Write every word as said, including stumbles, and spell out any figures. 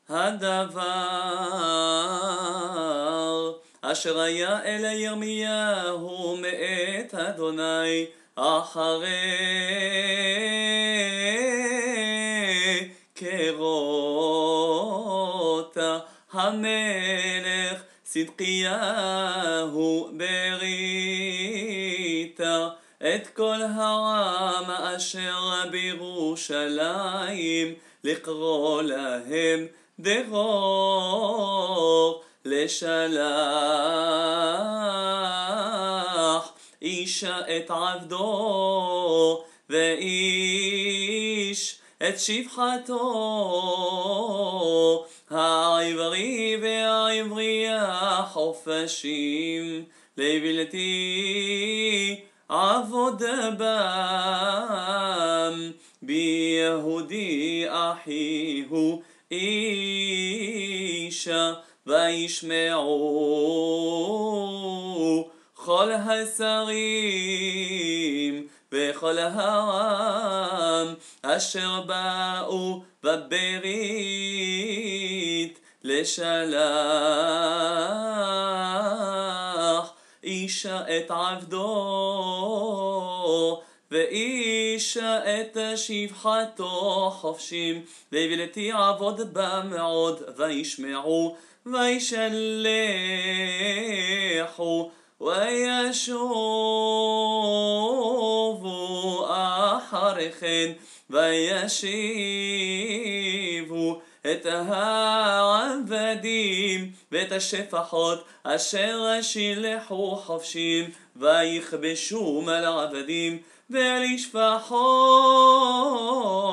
הדבר אשר היה אל ירמיהו מאת אדוני אחרי כרות המלך צדקיהו בריתה את כל העם אשר בירושלים לקרוא להם דרור לשלח אישה את עבדו ואיש את שפחתו העברי והעברייה חופשים לבלתי עבוד בם ביהודי אחיהו אישה וישמעו כל השרים וכל העם אשר באו בברית לשלח אישה את עבדו ואישה את שפחתו חופשים לבלתי עבוד בם עוד וישמעו וישלחו וישובו אחרי כן וישיבו את העבדים ואת השפחות אשר שילחו חופשים ויכבשו על העבדים ולשפחות